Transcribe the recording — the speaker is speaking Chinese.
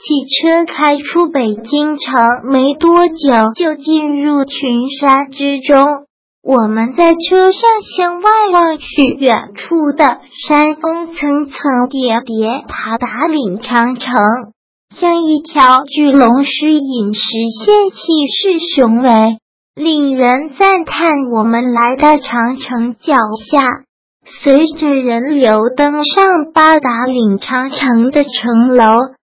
汽车开出北京城没多久，就进入群山之中。我们在车上向外望去，远处的山峰层层叠叠，爬达岭长城，像一条巨龙狮引，实现气势雄伟，令人赞叹。我们来到长城脚下，随着人流登上八达岭长城的城楼，